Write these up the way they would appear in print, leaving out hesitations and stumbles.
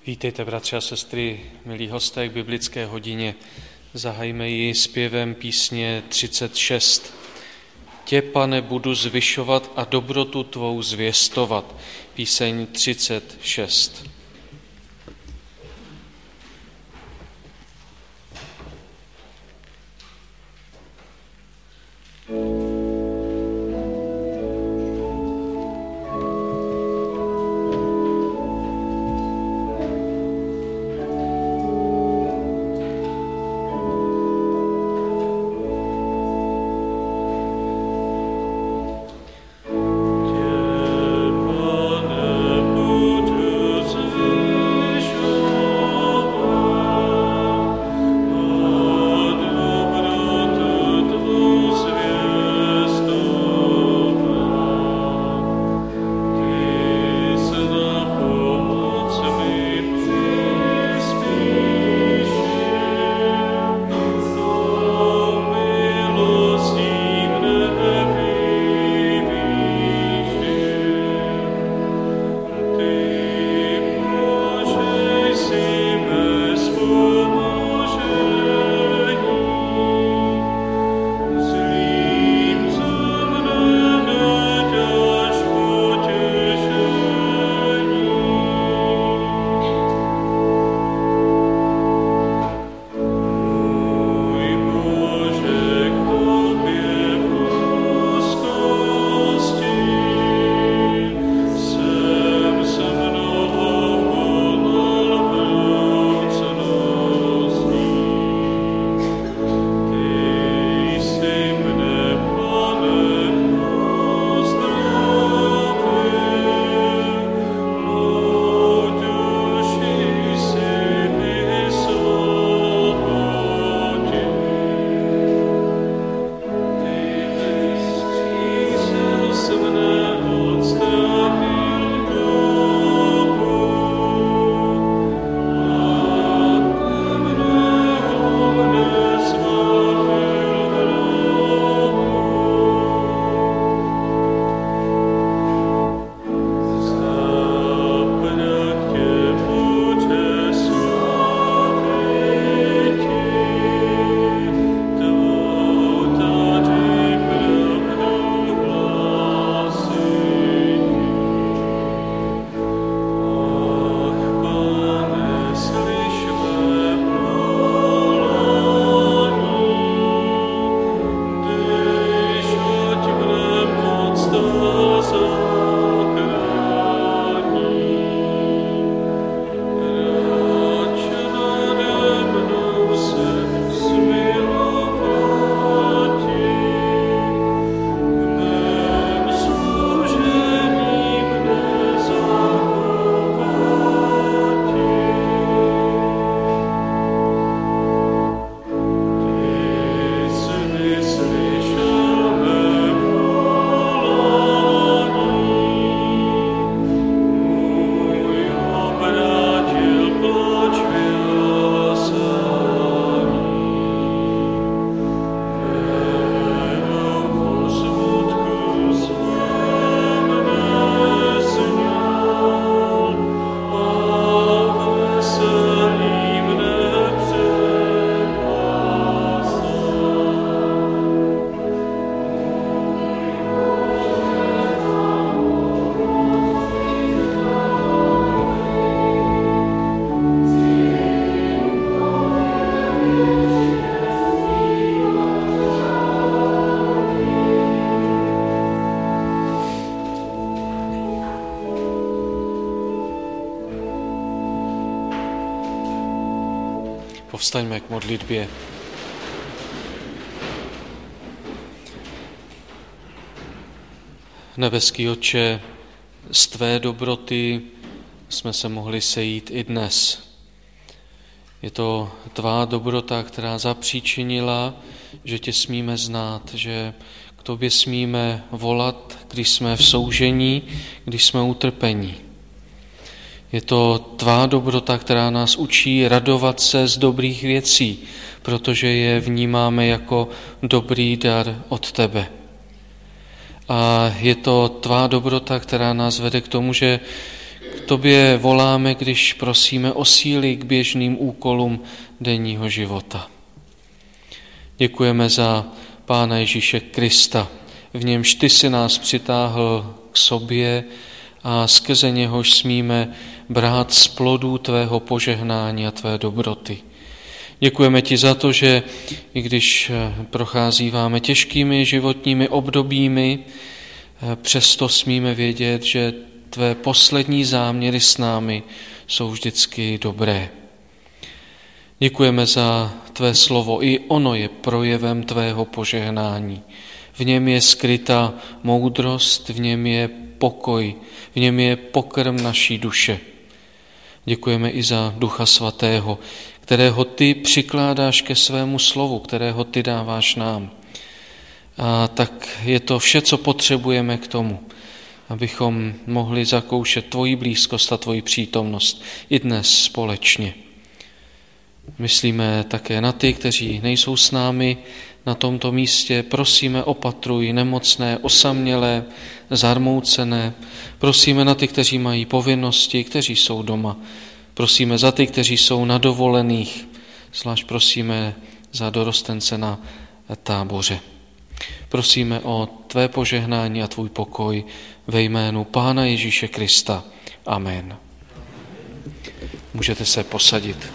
Vítejte, bratři a sestry, milí hosté k biblické hodině. Zahajme ji zpěvem písně 36. Tě, Pane, budu zvyšovat a dobrotu tvou zvěstovat. Píseň 36. Povstaňme k modlitbě. Nebeský Otče, z tvé dobroty jsme se mohli sejít i dnes. Je to tvá dobrota, která zapříčinila, že tě smíme znát, že k tobě smíme volat, když jsme v soužení, když jsme utrpení. Je to tvá dobrota, která nás učí radovat se z dobrých věcí, protože je vnímáme jako dobrý dar od tebe. A je to tvá dobrota, která nás vede k tomu, že tobě voláme, když prosíme o síly k běžným úkolům denního života. Děkujeme za Pána Ježíše Krista, v němž ty si nás přitáhl k sobě a skrze něhož smíme brát z plodů tvého požehnání a tvé dobroty. Děkujeme ti za to, že i když procházíváme těžkými životními obdobími, přesto smíme vědět, že tvé poslední záměry s námi jsou vždycky dobré. Děkujeme za tvé slovo. I ono je projevem tvého požehnání. V něm je skrytá moudrost, v něm je pokoj, v něm je pokrm naší duše. Děkujeme i za Ducha Svatého, kterého ty přikládáš ke svému slovu, kterého ty dáváš nám. A tak je to vše, co potřebujeme k tomu, abychom mohli zakoušet tvoji blízkost a tvoji přítomnost i dnes společně. Myslíme také na ty, kteří nejsou s námi na tomto místě. Prosíme, opatruj nemocné, osamělé, zarmoucené. Prosíme na ty, kteří mají povinnosti, kteří jsou doma. Prosíme za ty, kteří jsou na dovolených. Zvlášť prosíme za dorostence na táboře. Prosíme o tvé požehnání a tvůj pokoj ve jménu Pána Ježíše Krista. Amen. Můžete se posadit.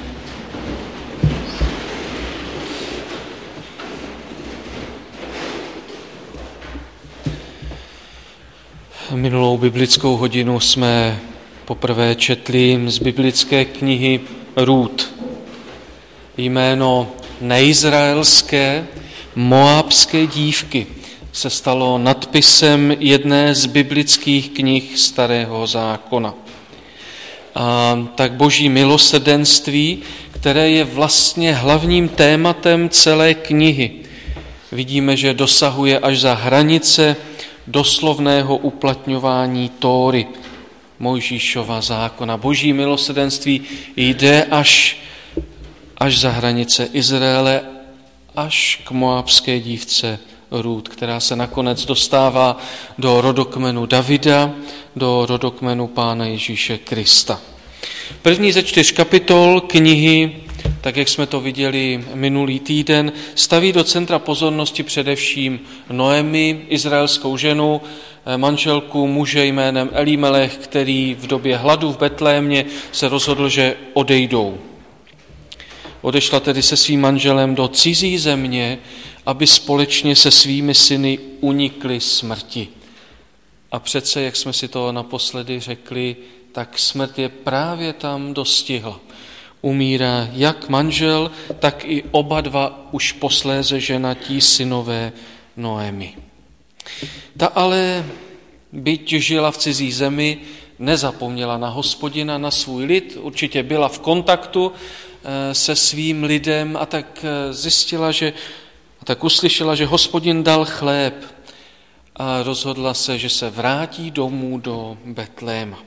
Minulou biblickou hodinu jsme poprvé četli z biblické knihy Rút. Jméno neizraelské moábské dívky se stalo nadpisem jedné z biblických knih Starého zákona. A tak Boží milosrdenství, které je vlastně hlavním tématem celé knihy, vidíme, že dosahuje až za hranice doslovného uplatňování Tóry, Mojžíšova zákona. Boží milosrdenství jde až za hranice Izraele, až k moábské dívce Rút, která se nakonec dostává do rodokmenu Davida, do rodokmenu Pána Ježíše Krista. První ze 4 kapitol knihy, tak jak jsme to viděli minulý týden, staví do centra pozornosti především Noemi, izraelskou ženu, manželku muže jménem Elimelech, který v době hladu v Betlémě se rozhodl, že odejdou. Odešla tedy se svým manželem do cizí země, aby společně se svými syny unikli smrti. A přece, jak jsme si to naposledy řekli, tak smrt je právě tam dostihla. Umírá jak manžel, tak i oba dva už posléze ženatí synové Noemi. Ta ale, byť žila v cizí zemi, nezapomněla na Hospodina, na svůj lid, určitě byla v kontaktu se svým lidem a tak zjistila, tak uslyšela, že Hospodin dal chléb a rozhodla se, že se vrátí domů do Betléma.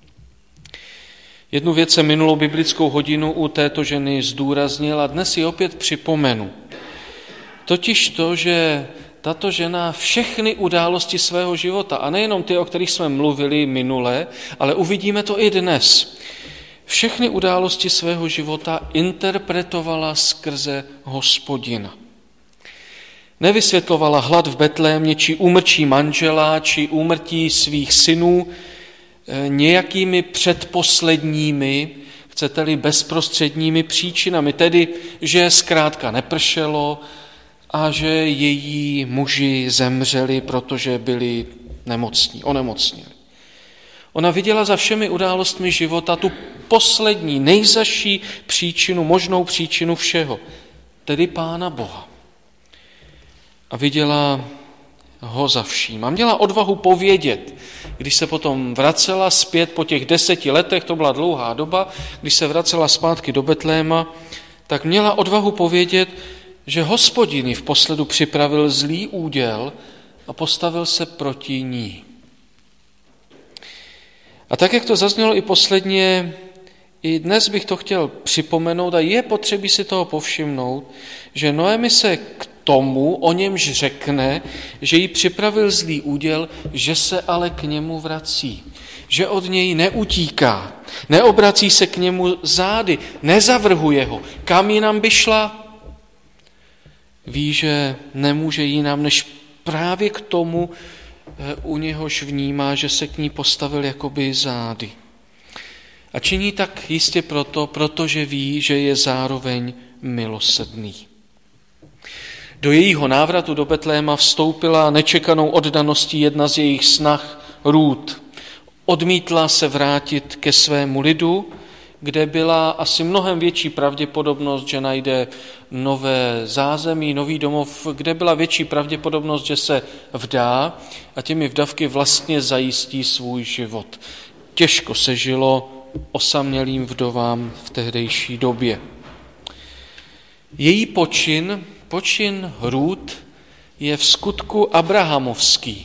Jednu věc jsem minulou biblickou hodinu u této ženy zdůraznil a dnes ji opět připomenu. Totiž to, že tato žena všechny události svého života, a nejenom ty, o kterých jsme mluvili minule, ale uvidíme to i dnes, všechny události svého života interpretovala skrze Hospodina. Nevysvětlovala hlad v Betlémě, či úmrtí manžela, či úmrtí svých synů nějakými předposledními, chcete-li bezprostředními příčinami, tedy, že zkrátka nepršelo a že její muži zemřeli, protože byli nemocní, onemocněli. Ona viděla za všemi událostmi života tu poslední, nejzazší příčinu, možnou příčinu všeho, tedy Pána Boha. A viděla ho za vším. A měla odvahu povědět, když se potom vracela zpět po těch 10 letech, to byla dlouhá doba, když se vracela zpátky do Betléma, tak měla odvahu povědět, že Hospodin ji vposledu připravil zlý úděl a postavil se proti ní. A tak, jak to zaznělo i posledně, i dnes bych to chtěl připomenout a je potřeba si toho povšimnout, že Noemi se k tomu, o němž řekne, že jí připravil zlý úděl, že se ale k němu vrací. že od něj neutíká, neobrací se k němu zády, nezavrhuje ho. Kam jinam by šla? Ví, že nemůže jinam, než právě k tomu, u něhož vnímá, že se k ní postavil jakoby zády. A činí tak jistě protože ví, že je zároveň milosrdný. Do jejího návratu do Betléma vstoupila nečekanou oddaností jedna z jejich snah, Rút. Odmítla se vrátit ke svému lidu, kde byla asi mnohem větší pravděpodobnost, že najde nové zázemí, nový domov, kde byla větší pravděpodobnost, že se vdá a těmi vdavky vlastně zajistí svůj život. Těžko se žilo osamělým vdovám v tehdejší době. Její počin Rút je v skutku abrahamovský.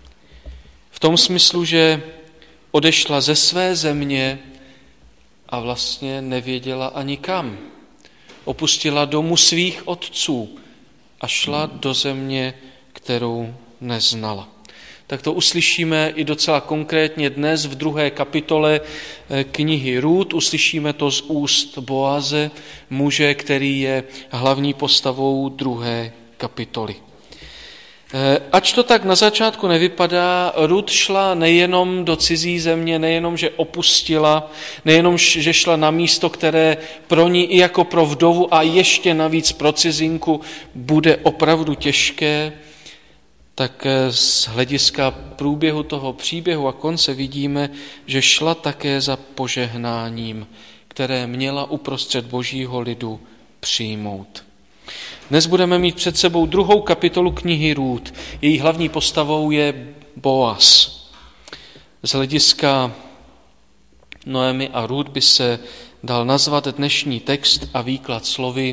V tom smyslu, že odešla ze své země a vlastně nevěděla ani kam. Opustila domu svých otců a šla do země, kterou neznala. Tak to uslyšíme i docela konkrétně dnes v 2. kapitole knihy Rút. Uslyšíme to z úst Boaze, muže, který je hlavní postavou 2. kapitoly. Ač to tak na začátku nevypadá, Rút šla nejenom do cizí země, nejenom, že opustila, nejenom, že šla na místo, které pro ní i jako pro vdovu a ještě navíc pro cizinku bude opravdu těžké, tak z hlediska průběhu toho příběhu a konce vidíme, že šla také za požehnáním, které měla uprostřed božího lidu přijmout. Dnes budeme mít před sebou 2. kapitolu knihy Rút. Její hlavní postavou je Boaz. Z hlediska Noemi a Rút by se dal nazvat dnešní text a výklad slovy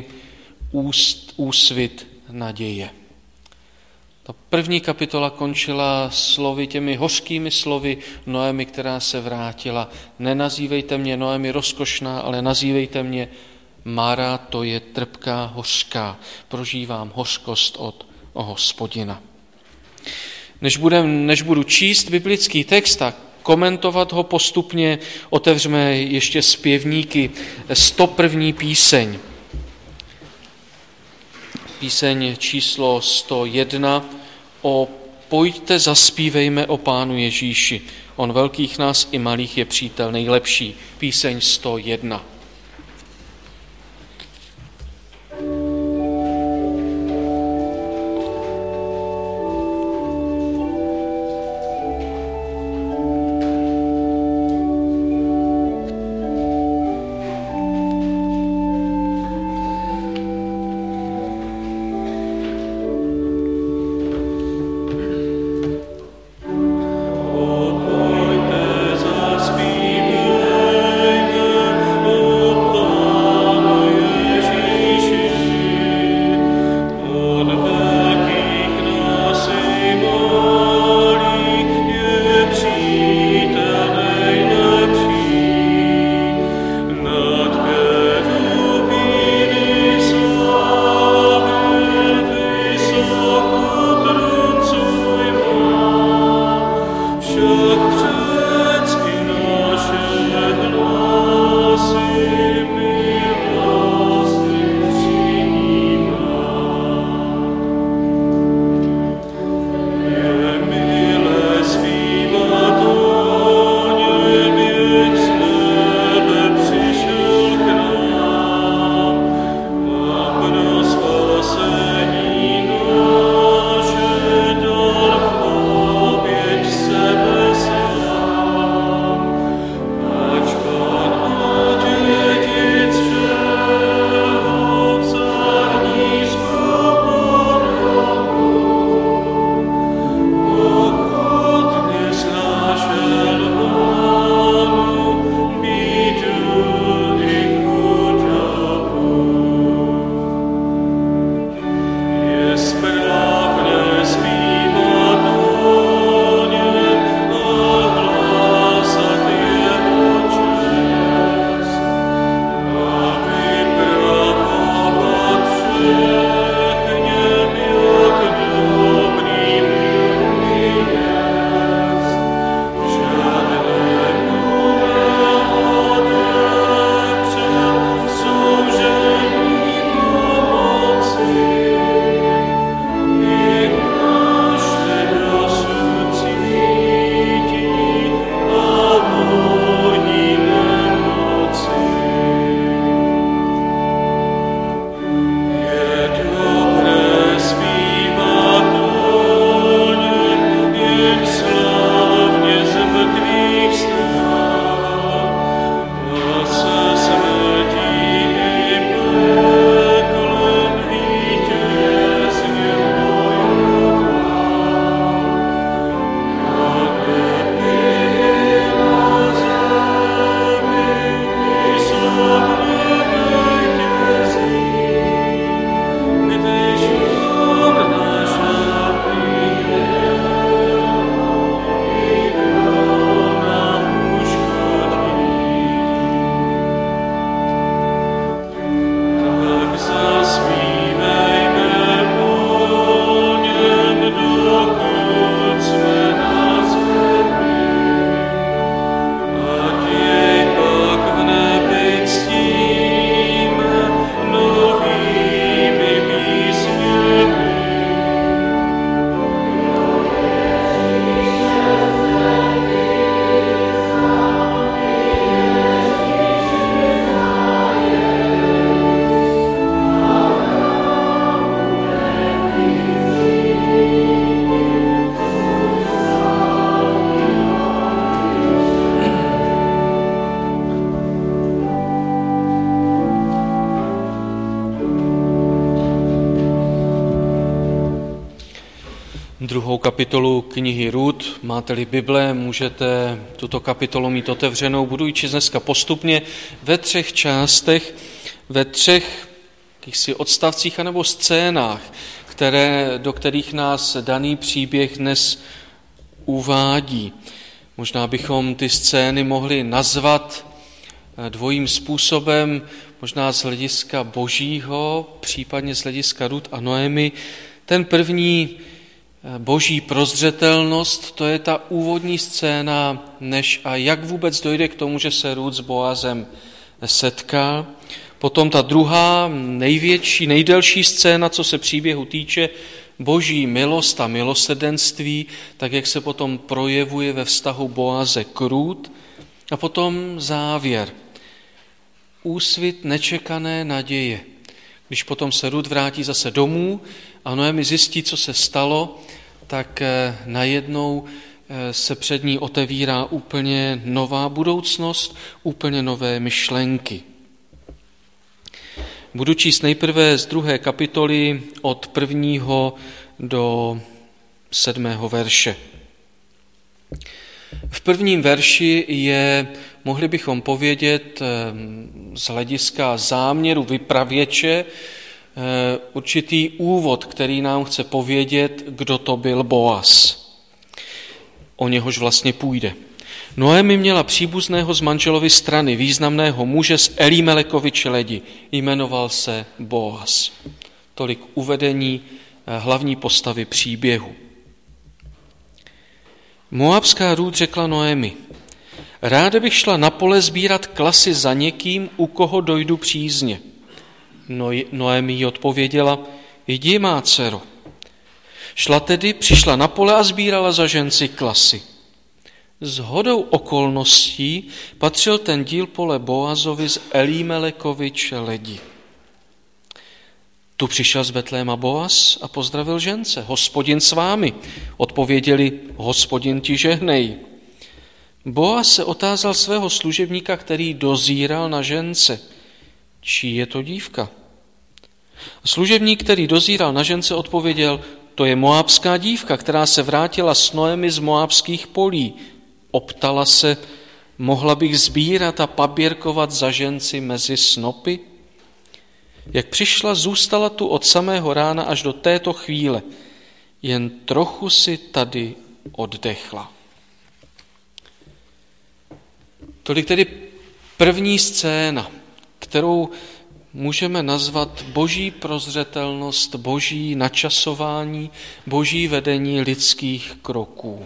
úsvit naděje. Ta 1. kapitola končila těmi hořkými slovy Noemi, která se vrátila. Nenazývejte mě Noemi rozkošná, ale nazývejte mě Mara, to je trpká, hořká. Prožívám hořkost od Hospodina. Než budu číst biblický text a komentovat ho postupně, otevřeme ještě zpěvníky 101. píseň. Píseň číslo 101 Pojďte, zaspívejme o Pánu Ježíši. On velkých nás i malých je přítel nejlepší. Píseň 101. Oh kapitolu knihy Rut. Máte-li Bible, můžete tuto kapitolu mít otevřenou. Budu ji číst dneska postupně ve 3 částech, ve 3 odstavcích anebo scénách, do kterých nás daný příběh dnes uvádí. Možná bychom ty scény mohli nazvat dvojím způsobem, možná z hlediska božího, případně z hlediska Rut a Noemi. Ten první, boží prozřetelnost, to je ta úvodní scéna, než a jak vůbec dojde k tomu, že se Rut s Boazem setká. Potom ta druhá, největší, nejdelší scéna, co se příběhu týče, boží milost a milosrdenství, tak jak se potom projevuje ve vztahu Boaze k Rut. A potom závěr, úsvit nečekané naděje. Když potom se Rut vrátí zase domů a Noemi zjistí, co se stalo, tak najednou se před ní otevírá úplně nová budoucnost, úplně nové myšlenky. Budu číst nejprve z 2. kapitoly od 1. do 7. verše. V 1. verši je, mohli bychom povědět, z hlediska záměru vypravěče, určitý úvod, který nám chce povědět, kdo to byl Boaz. O něhož vlastně půjde. Noemi měla příbuzného z manželovy strany, významného muže z Elimelekovy čeledi. Jmenoval se Boaz. Tolik uvedení hlavní postavy příběhu. Moabská Rut řekla Noemi: ráda bych šla na pole sbírat klasy za někým, u koho dojdu přízně. Noemi jí odpověděla: jdi, má dcero. Šla tedy, přišla na pole a sbírala za ženci klasy. Shodou okolností patřil ten díl pole Boazovi z Elimelekovy čeledi. Tu přišel z Betléma Boaz a pozdravil žence. Hospodin s vámi. Odpověděli: Hospodin ti žehnej. Boaz se otázal svého služebníka, který dozíral na žence: čí je to dívka? Služebník, který dozíral na žence, odpověděl: to je moabská dívka, která se vrátila s Noemi z moabských polí. Optala se: mohla bych sbírat a paběrkovat za ženci mezi snopy? Jak přišla, zůstala tu od samého rána až do této chvíle. Jen trochu si tady oddechla. Tolik tedy první scéna, kterou můžeme nazvat boží prozřetelnost, boží načasování, boží vedení lidských kroků.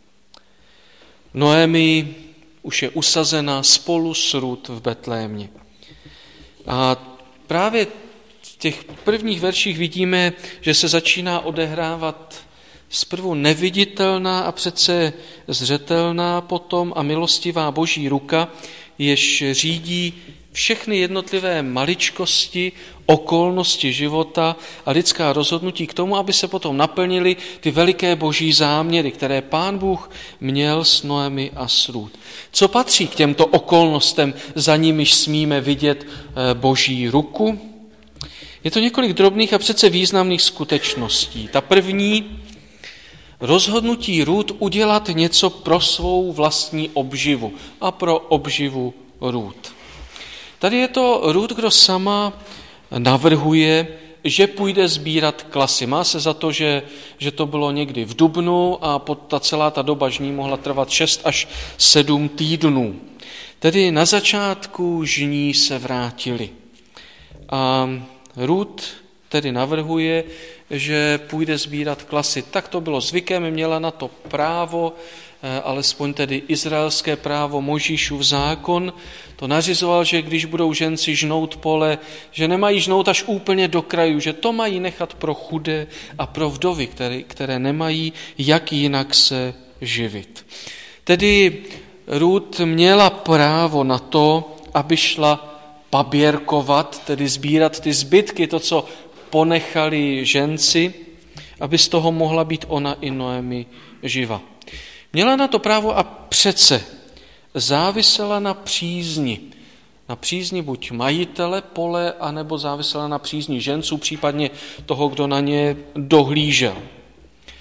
Noemi už je usazena spolu s Rut v Betlémě. A právě v těch prvních verších vidíme, že se začíná odehrávat zprvu neviditelná a přece zřetelná potom a milostivá boží ruka, jež řídí všechny jednotlivé maličkosti, okolnosti života a lidská rozhodnutí k tomu, aby se potom naplnily ty veliké boží záměry, které Pán Bůh měl s Noemi a s Rut. Co patří k těmto okolnostem, za nimiž smíme vidět boží ruku? Je to několik drobných a přece významných skutečností. Ta první, rozhodnutí Rut udělat něco pro svou vlastní obživu a pro obživu Rut. Tady je to Rut, kdo sama navrhuje, že půjde sbírat klasy. Má se za to, že to bylo někdy v dubnu a celá ta doba žní mohla trvat 6 až 7 týdnů. Tedy na začátku žní se vrátili. A Rut tedy navrhuje, že půjde sbírat klasy. Tak to bylo zvykem, měla na to právo, alespoň tedy izraelské právo, Mojžíšův zákon. To nařizoval, že když budou ženci žnout pole, že nemají žnout až úplně do kraju, že to mají nechat pro chudé a pro vdovy, které nemají jak jinak se živit. Tedy Rut měla právo na to, aby šla paběrkovat, tedy sbírat ty zbytky, to, co ponechali ženci, aby z toho mohla být ona i Noemi živa. Měla na to právo a přece závisela na přízni. Na přízni buď majitele pole, anebo závisela na přízni ženců, případně toho, kdo na ně dohlížel.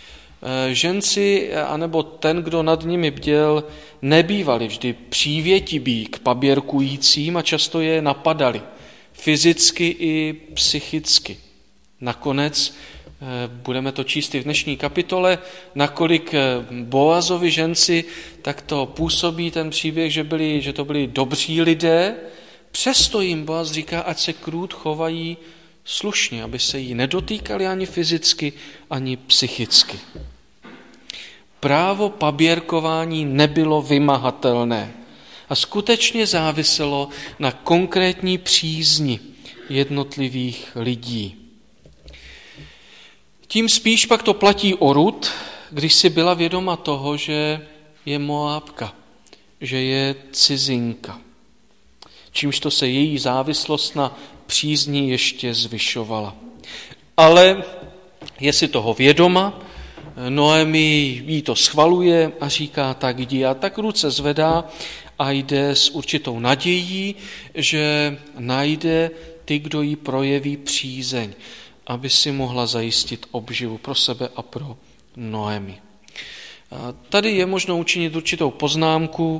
ženci, anebo ten, kdo nad nimi bděl, nebývali vždy přívětiví k paběrkujícím a často je napadali, fyzicky i psychicky. Nakonec, budeme to číst i v dnešní kapitole, nakolik Boazovi ženci, tak to působí ten příběh, že to byli dobří lidé, přesto jim Boaz říká, ať se k Rút chovají slušně, aby se jí nedotýkali ani fyzicky, ani psychicky. Právo paběrkování nebylo vymahatelné a skutečně záviselo na konkrétní přízni jednotlivých lidí. Tím spíš pak to platí o Rut, když si byla vědoma toho, že je Moábka, že je cizinka. Čímž to se její závislost na přízni ještě zvyšovala. Ale je si toho vědoma, Noemi jí to schvaluje a říká, tak jdi. A tak Rut se zvedá a jde s určitou nadějí, že najde ty, kdo jí projeví přízeň, aby si mohla zajistit obživu pro sebe a pro Noemi. A tady je možno učinit určitou poznámku.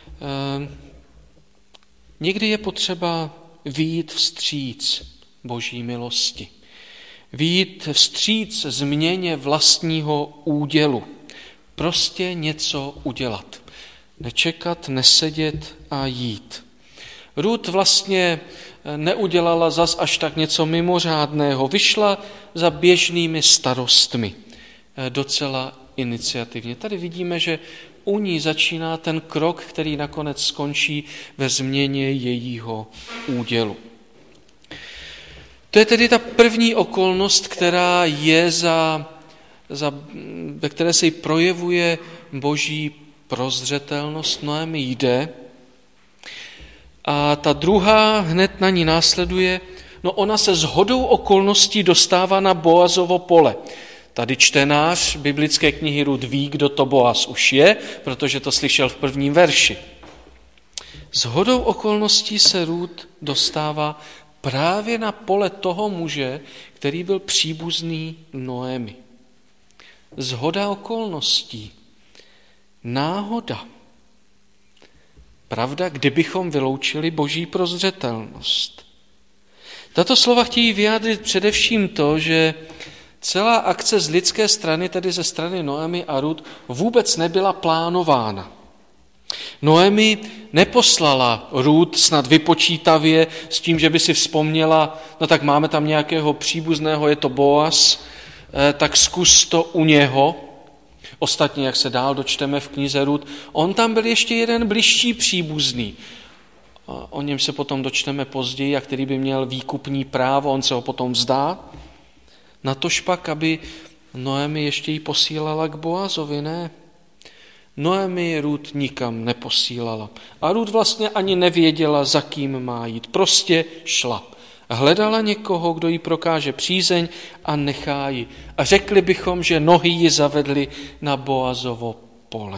Někdy je potřeba vyjít vstříc Boží milosti. Vyjít vstříc změně vlastního údělu. Prostě něco udělat. Nečekat, nesedět a jít. Rut vlastně neudělala zas až tak něco mimořádného. Vyšla za běžnými starostmi. Docela iniciativně. Tady vidíme, že u ní začíná ten krok, který nakonec skončí ve změně jejího údělu. To je tedy ta první okolnost, která je ve které se projevuje Boží prozřetelnost. Noemi jde. A ta druhá hned na ní následuje, ona se shodou okolností dostává na Boazovo pole. Tady čtenář biblické knihy Rut ví, kdo to Boaz už je, protože to slyšel v prvním verši. Shodou okolností se Rut dostává právě na pole toho muže, který byl příbuzný Noemi. Shoda okolností. Náhoda. Pravda, kdybychom vyloučili Boží prozřetelnost. Tato slova chtějí vyjádřit především to, že celá akce z lidské strany, tedy ze strany Noemi a Rut, vůbec nebyla plánována. Noemi neposlala Rut snad vypočítavě s tím, že by si vzpomněla, tak máme tam nějakého příbuzného, je to Boaz, tak zkus to u něho. Ostatně, jak se dál dočteme v knize Rut, on tam byl ještě jeden bližší příbuzný. O něm se potom dočteme později, a který by měl výkupní právo, on se ho potom vzdá. Natož pak, aby Noemi ještě ji posílala k Boazovi, ne. Noemi Rut nikam neposílala. A Rut vlastně ani nevěděla, za kým má jít. Prostě šla. Hledala někoho, kdo jí prokáže přízeň a nechá ji. A řekli bychom, že nohy ji zavedly na Boazovo pole.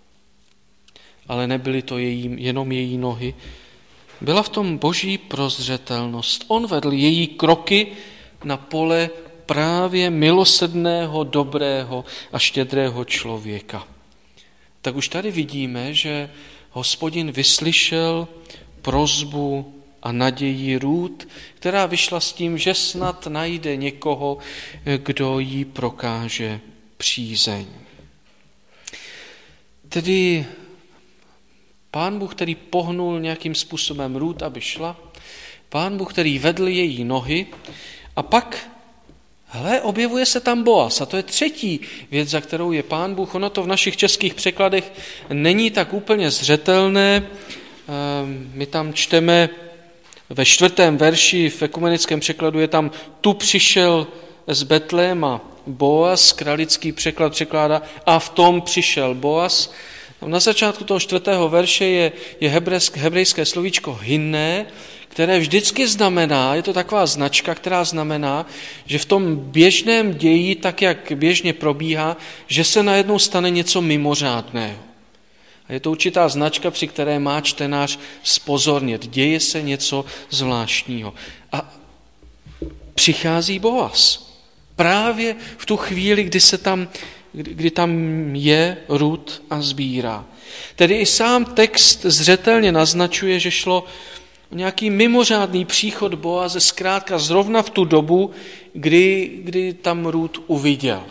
Ale nebyly to jenom její nohy. Byla v tom Boží prozřetelnost. On vedl její kroky na pole právě milosrdného, dobrého a štědrého člověka. Tak už tady vidíme, že Hospodin vyslyšel prosbu a naději Rut, která vyšla s tím, že snad najde někoho, kdo jí prokáže přízeň. Tedy Pán Bůh, který pohnul nějakým způsobem Rut, aby šla, Pán Bůh, který vedl její nohy, a pak objevuje se tam Boaz. A to je třetí věc, za kterou je Pán Bůh. Ono to v našich českých překladech není tak úplně zřetelné. My tam čteme ve 4. verši v ekumenickém překladu je tam tu přišel z Betléma Boaz, kralický překlad překládá a v tom přišel Boaz. Na začátku toho 4. verše je hebrejské slovíčko hinné, které vždycky znamená, je to taková značka, která znamená, že v tom běžném ději, tak jak běžně probíhá, že se najednou stane něco mimořádného. A je to určitá značka, při které má čtenář zpozornět. Děje se něco zvláštního. A přichází Boaz. Právě v tu chvíli, kdy se tam kdy tam je Rut a sbírá. Tedy i sám text zřetelně naznačuje, že šlo o nějaký mimořádný příchod Boaze zkrátka zrovna v tu dobu, kdy tam Rut uviděl.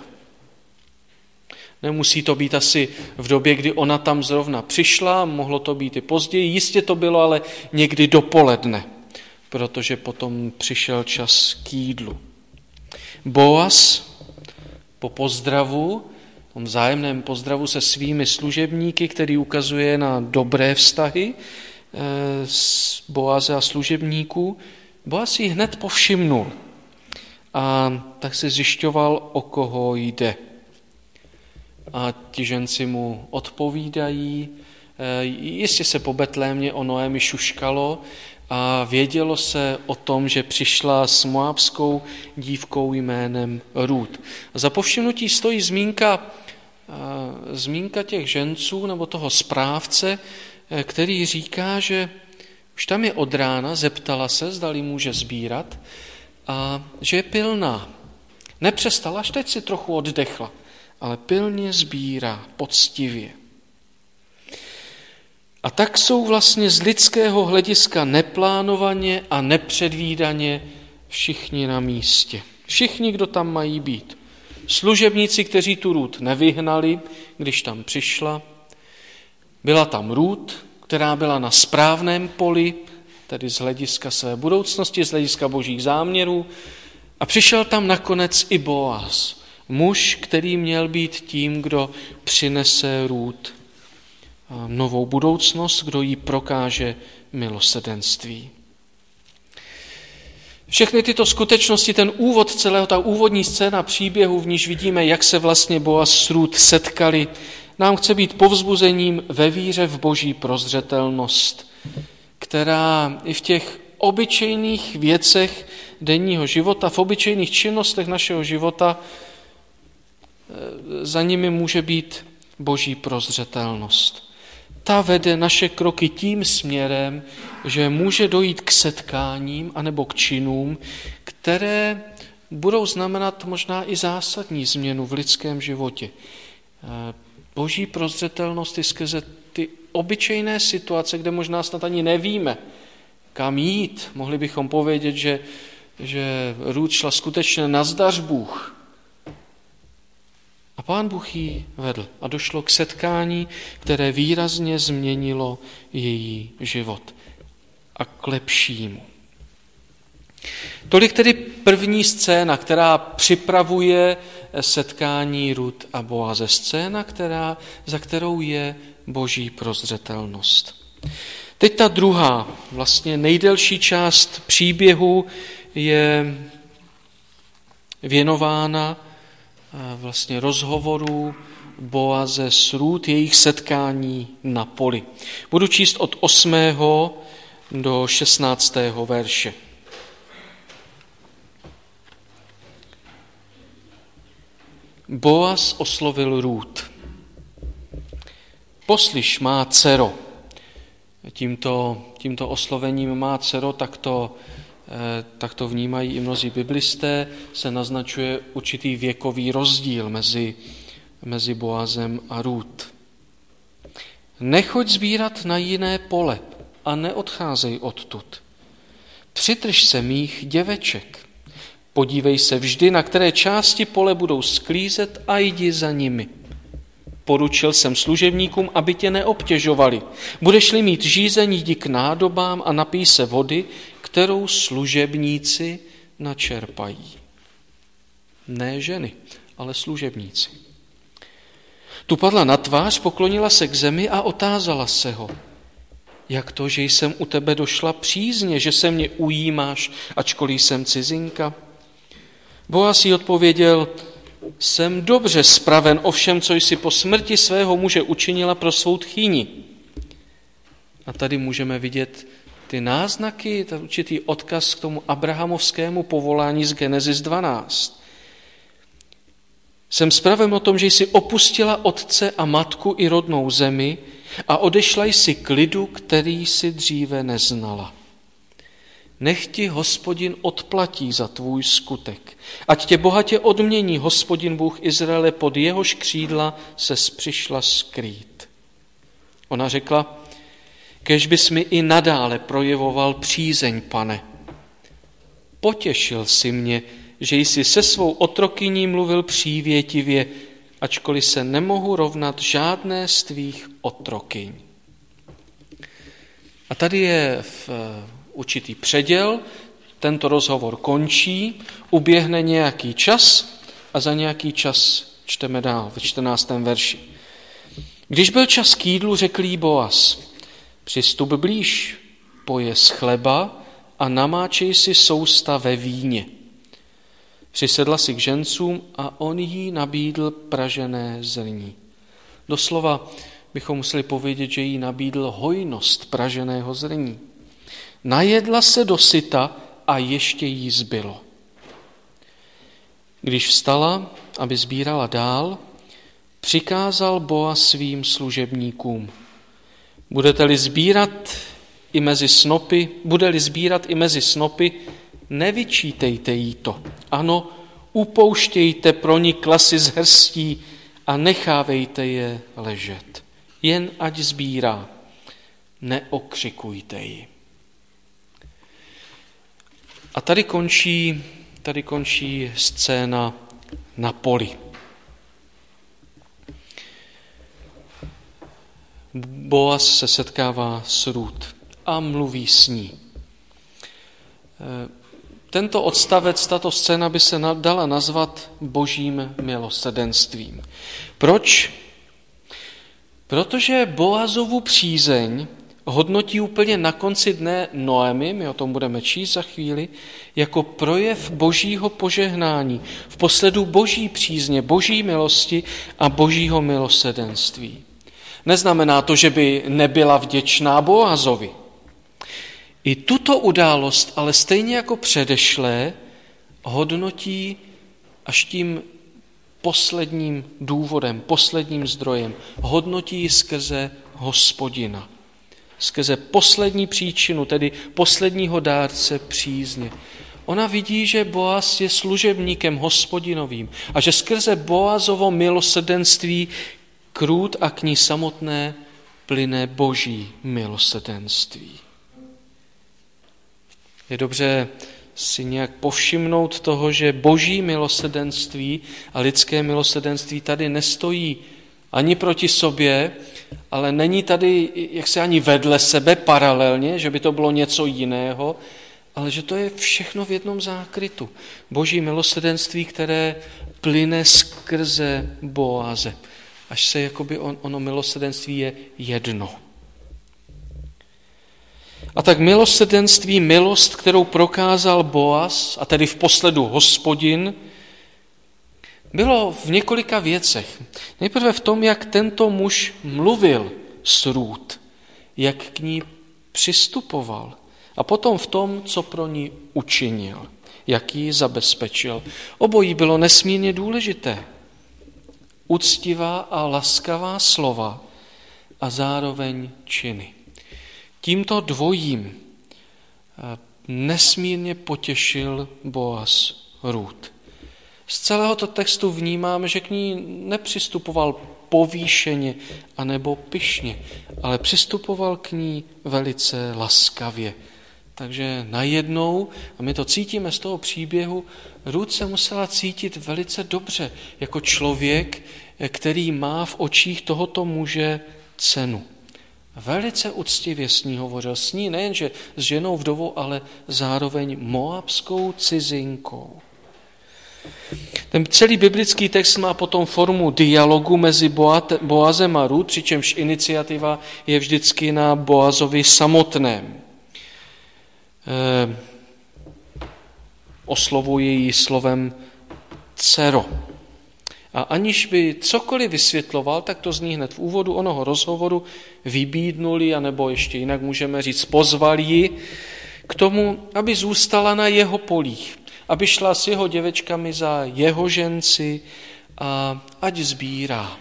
Nemusí to být asi v době, kdy ona tam zrovna přišla, mohlo to být i později, jistě to bylo ale někdy dopoledne, protože potom přišel čas k jídlu. Boaz po pozdravu, tom vzájemném pozdravu se svými služebníky, který ukazuje na dobré vztahy s Boaze a služebníků, Boaz si hned povšimnul a tak si zjišťoval, o koho jde. A ti ženci mu odpovídají, jistě se po Betlémě o Noemi šuškalo a vědělo se o tom, že přišla s moabskou dívkou jménem Rut. Za povšimnutí stojí zmínka těch ženců nebo toho správce, který říká, že už tam je od rána, zeptala se, zdali může sbírat a že je pilná. Nepřestala, až teď si trochu oddechla, ale pilně sbírá, poctivě. A tak jsou vlastně z lidského hlediska neplánovaně a nepředvídaně všichni na místě. Všichni, kdo tam mají být. Služebníci, kteří tu Rut nevyhnali, když tam přišla. Byla tam Rut, která byla na správném poli, tedy z hlediska své budoucnosti, z hlediska božích záměrů. A přišel tam nakonec i Boaz, muž, který měl být tím, kdo přinese Rut novou budoucnost, kdo jí prokáže milosrdenství. Všechny tyto skutečnosti, ten úvod celého, ta úvodní scéna příběhu, v níž vidíme, jak se vlastně Boaz s Rut setkali, nám chce být povzbuzením ve víře v boží prozřetelnost, která i v těch obyčejných věcech denního života, v obyčejných činnostech našeho života, za nimi může být boží prozřetelnost. Ta vede naše kroky tím směrem, že může dojít k setkáním anebo k činům, které budou znamenat možná i zásadní změnu v lidském životě. Boží prozřetelnost je skrze ty obyčejné situace, kde možná snad ani nevíme, kam jít. Mohli bychom povědět, že Rut šla skutečně nazdař Bůh. A Pán Bůh ji vedl a došlo k setkání, které výrazně změnilo její život a k lepšímu. Tolik tedy první scéna, která připravuje setkání Rut a Boaze. Scéna, za kterou je boží prozřetelnost. Teď ta druhá, vlastně nejdelší část příběhu je věnována vlastně rozhovoru Boaze s Rut, jejich setkání na poli. Budu číst od 8. do 16. verše. Boaz oslovil Rut. Poslyš, má dcero. Tímto oslovením má dcero, tak to vnímají i mnozí biblisté, se naznačuje určitý věkový rozdíl mezi Boazem a Rut. Nechoď sbírat na jiné pole a neodcházej odtud. Přidrž se mých děveček. Podívej se vždy, na které části pole budou sklízet a jdi za nimi. Poručil jsem služebníkům, aby tě neobtěžovali. Budeš-li mít žízeň, jdi k nádobám a napij se vody, kterou služebníci načerpají. Ne ženy, ale služebníci. Tu padla na tvář, poklonila se k zemi a otázala se ho. Jak to, že jsem u tebe došla přízně, že se mě ujímáš, ačkoliv jsem cizinka? Boaz jí odpověděl, jsem dobře spraven o všem, co jsi po smrti svého muže učinila pro svou tchýni. A tady můžeme vidět ty náznaky, ten určitý odkaz k tomu abrahamovskému povolání z Genesis 12. Jsem spraven o tom, že jsi opustila otce a matku i rodnou zemi a odešla jsi k lidu, který jsi dříve neznala. Nech ti Hospodin odplatí za tvůj skutek. Ať tě bohatě odmění Hospodin Bůh Izraele, pod jehož křídla ses přišla skrýt. Ona řekla, kéž bys mi i nadále projevoval přízeň, Pane. Potěšil si mě, že jsi se svou otrokyní mluvil přívětivě, ačkoliv se nemohu rovnat žádné z tvých otrokyň. A tady je určitý předěl, tento rozhovor končí, uběhne nějaký čas a za nějaký čas čteme dál ve 14. verši. Když byl čas k jídlu, řekl jí Boaz, přistup blíž, pojez chleba a namáčej si sousta ve víně. Přisedla si k žencům a on jí nabídl pražené zrní. Doslova bychom museli povědět, že jí nabídl hojnost praženého zrní. Najedla se dosyta a ještě jí zbylo. Když vstala, aby sbírala dál, přikázal Boaz svým služebníkům. Bude-li sbírat i mezi snopy, nevyčítejte jí to. Ano, upouštějte pro ní klasy z hrstí a nechávejte je ležet. Jen ať sbírá, neokřikujte ji. A tady končí scéna na poli. Boaz se setkává s Rút a mluví s ní. Tento odstavec, tato scéna by se dala nazvat božím milosrdenstvím. Proč? Protože Boazovu přízeň hodnotí úplně na konci dne Noemi, my o tom budeme číst za chvíli, jako projev božího požehnání, v posledu boží přízně, boží milosti a božího milosrdenství. Neznamená to, že by nebyla vděčná Boazovi. I tuto událost, ale stejně jako předešlé, hodnotí až tím posledním důvodem, posledním zdrojem. Hodnotí skrze Hospodina. Skrze poslední příčinu, tedy posledního dárce přízně. Ona vidí, že Boaz je služebníkem Hospodinovým a že skrze Boazovo milosrdenství k Rút a k ní samotné plyne boží milosrdenství. Je dobře si nějak povšimnout toho, že boží milosrdenství a lidské milosrdenství tady nestojí ani proti sobě, ale není tady jaksi ani vedle sebe paralelně, že by to bylo něco jiného, ale že to je všechno v jednom zákrytu. Boží milosrdenství, které plyne skrze Boaze. Až se jakoby ono milosrdenství je jedno. A tak milosrdenství, milost, kterou prokázal Boaz, a tedy v posledu Hospodin, bylo v několika věcech. Nejprve v tom, jak tento muž mluvil s Rút, jak k ní přistupoval. A potom v tom, co pro ní učinil, jak ji zabezpečil. Obojí bylo nesmírně důležité. Úctivá a laskavá slova a zároveň činy. Tímto dvojím nesmírně potěšil Boaz Rút. Z celého to textu vnímáme, že k ní nepřistupoval povýšeně anebo pyšně, ale přistupoval k ní velice laskavě. Takže najednou, a my to cítíme z toho příběhu, Rút se musela cítit velice dobře, jako člověk, který má v očích tohoto muže cenu. Velice uctivě s ní hovořil. S ní nejenže s ženou vdovou, ale zároveň moabskou cizinkou. Ten celý biblický text má potom formu dialogu mezi Boazem a Rút, přičemž iniciativa je vždycky na Boazovi samotném. Oslovuje ji slovem dcero. A aniž by cokoliv vysvětloval, tak to zní hned v úvodu onoho rozhovoru, vybídnuli, anebo ještě jinak můžeme říct, pozvali ji k tomu, aby zůstala na jeho polích, aby šla s jeho děvečkami za jeho ženci a ať sbírá.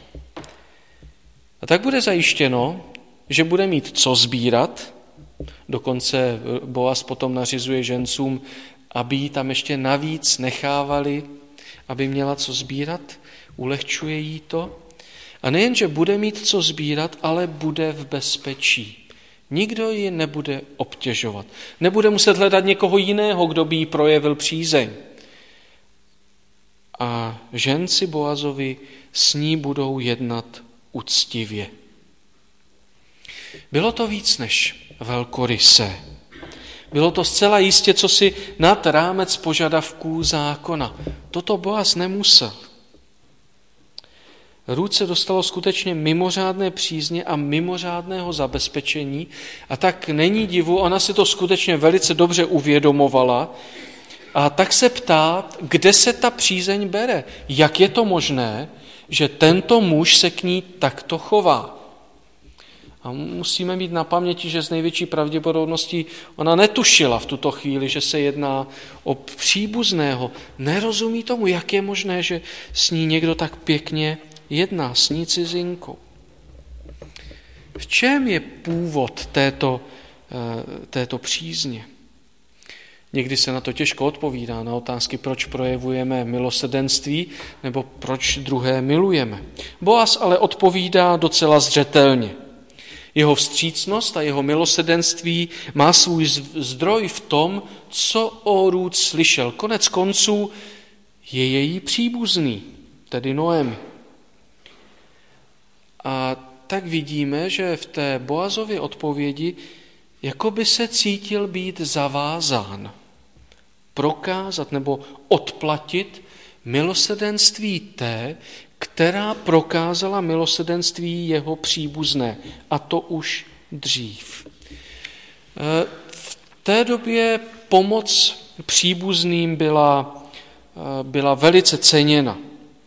A tak bude zajištěno, že bude mít co sbírat, Dokonce Boaz potom nařizuje žencům, aby ji tam ještě navíc nechávali, aby měla co sbírat, ulehčuje jí to. A nejenže bude mít co sbírat, ale bude v bezpečí. Nikdo ji nebude obtěžovat. Nebude muset hledat někoho jiného, kdo by jí projevil přízeň. A ženci Boazovi s ní budou jednat uctivě. Bylo to víc než velkorysé. Bylo to zcela jistě cosi nad rámec požadavků zákona. Toto Boaz nemusel. Rút se dostalo skutečně mimořádné přízně a mimořádného zabezpečení a tak není divu, ona si to skutečně velice dobře uvědomovala a tak se ptá, kde se ta přízeň bere, jak je to možné, že tento muž se k ní takto chová. A musíme mít na paměti, že z největší pravděpodobností ona netušila v tuto chvíli, že se jedná o příbuzného. Nerozumí tomu, jak je možné, že s ní někdo tak pěkně jedná, s ní cizinkou. V čem je původ této přízně? Někdy se na to těžko odpovídá, na otázky, proč projevujeme milosrdenství nebo proč druhé milujeme. Boaz ale odpovídá docela zřetelně. Jeho vstřícnost a jeho milosrdenství má svůj zdroj v tom, co o Rút slyšel. Konec konců je její příbuzný, tedy Noemi. A tak vidíme, že v té Boazově odpovědi jako by se cítil být zavázán prokázat nebo odplatit milosrdenství té, která prokázala milosrdenství jeho příbuzné, a to už dřív. V té době pomoc příbuzným byla velice ceněna.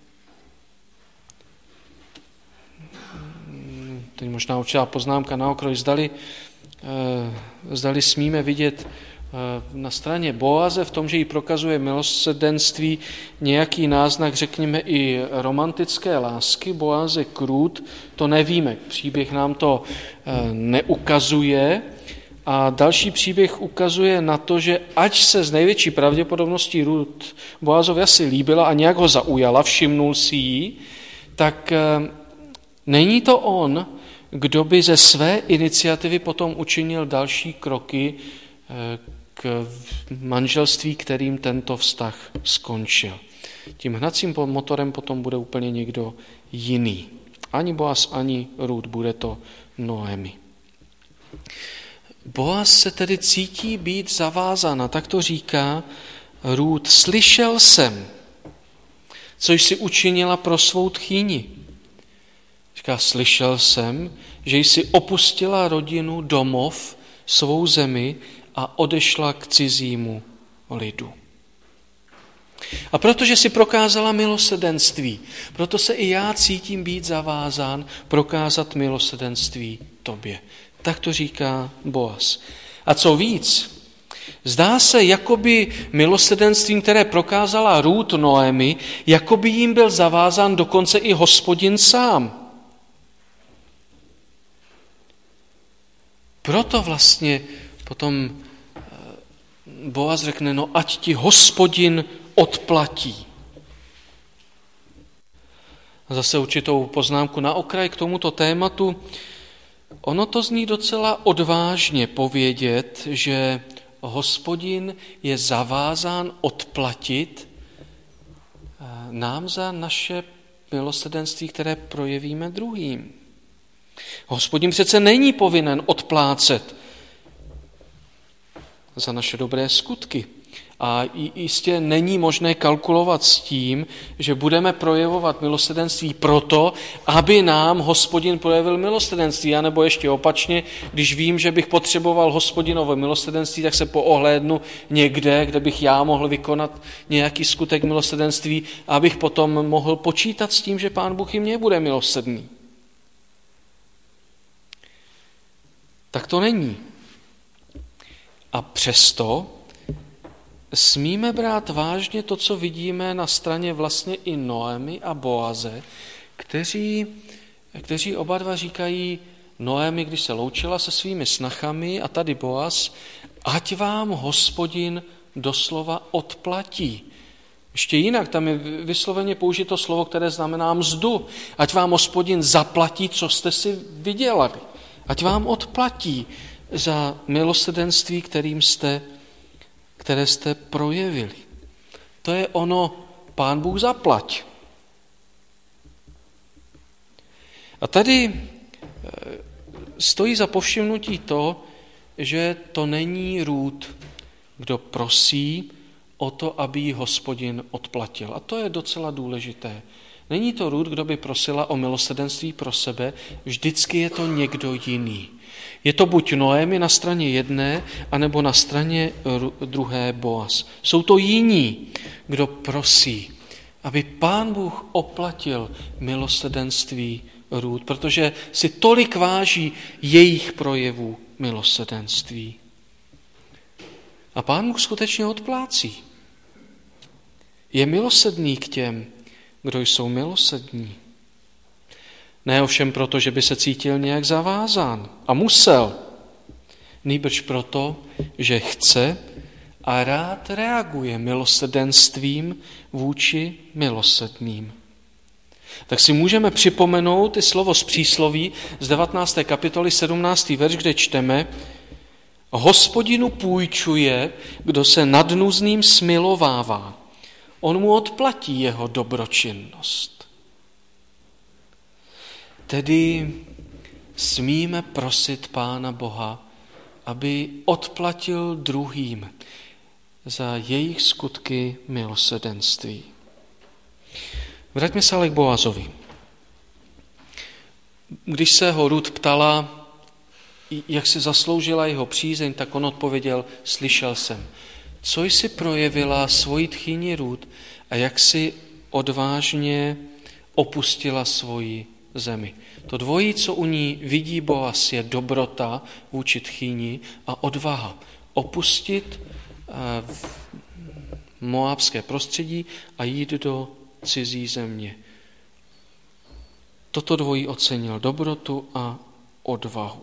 Teď možná určitá poznámka na okraj, zdali smíme vidět na straně Boaze v tom, že jí prokazuje milosrdenství nějaký náznak, řekněme, i romantické lásky. Boaze k Rút, to nevíme. Příběh nám to neukazuje. A další příběh ukazuje na to, že ať se z největší pravděpodobností Rút Boazovi asi líbila a nějak ho zaujala, všimnul si jí, tak není to on, kdo by ze své iniciativy potom učinil další kroky k manželství, kterým tento vztah skončil. Tím hnacím motorem potom bude úplně někdo jiný. Ani Boaz, ani Rút, bude to Noemi. Boaz se tedy cítí být zavázán, a tak to říká Rút. Slyšel jsem, co jsi učinila pro svou tchýni. Říká, slyšel jsem, že jsi opustila rodinu, domov, svou zemi a odešla k cizímu lidu. A protože si prokázala milosrdenství, proto se i já cítím být zavázán prokázat milosrdenství tobě. Tak to říká Boaz. A co víc, zdá se, jakoby milosrdenstvím, které prokázala Rút Noemi, jakoby jim byl zavázán dokonce i Hospodin sám. Proto vlastně potom Boaz řekne, no ať ti Hospodin odplatí. A zase určitou poznámku na okraj k tomuto tématu. Ono to zní docela odvážně povědět, že Hospodin je zavázán odplatit nám za naše milosrdenství, které projevíme druhým. Hospodin přece není povinen odplácet za naše dobré skutky. A jistě není možné kalkulovat s tím, že budeme projevovat milosrdenství proto, aby nám Hospodin projevil milosrdenství. A nebo ještě opačně, když vím, že bych potřeboval Hospodinovo milosrdenství, tak se poohlédnu někde, kde bych já mohl vykonat nějaký skutek milosrdenství, abych potom mohl počítat s tím, že Pán Bůh i mě bude milosrdný. Tak to není. A přesto smíme brát vážně to, co vidíme na straně vlastně i Noemi a Boaze, kteří oba dva říkají, Noemi, když se loučila se svými snachami, a tady Boaz, ať vám Hospodin doslova odplatí. Ještě jinak, tam je vysloveně použito slovo, které znamená mzdu. Ať vám Hospodin zaplatí, co jste si vydělali. Ať vám odplatí za milosrdenství, které jste projevili. To je ono, Pán Bůh zaplať. A tady stojí za povšimnutí to, že to není Rút, kdo prosí o to, aby jí Hospodin odplatil. A to je docela důležité. Není to Rút, kdo by prosila o milosrdenství pro sebe, vždycky je to někdo jiný. Je to buď Noemi na straně jedné, anebo na straně druhé Boaz. Jsou to jiní, kdo prosí, aby Pán Bůh oplatil milosrdenství Rút, protože si tolik váží jejich projevů milosrdenství. A Pán Bůh skutečně odplácí. Je milosrdný k těm, kdo jsou milosrdní. Ne ovšem proto, že by se cítil nějak zavázán a musel. Nýbrž proto, že chce a rád reaguje milosrdenstvím vůči milosrdným. Tak si můžeme připomenout i slovo z přísloví z 19. kapitoly 17. verš, kde čteme: Hospodinu půjčuje, kdo se nad nuzným smilovává. On mu odplatí jeho dobročinnost. Tedy smíme prosit Pána Boha, aby odplatil druhým za jejich skutky milosrdenství. Vraťme se ale k Boazovi. Když se ho Rút ptala, jak si zasloužila jeho přízeň, tak on odpověděl: slyšel jsem. Co jsi projevila svoji tchýni Rút a jak si odvážně opustila svoji zemi. To dvojí, co u ní vidí Boaz, je dobrota vůči tchýni a odvaha. Opustit moábské prostředí a jít do cizí země. Toto dvojí ocenil, dobrotu a odvahu.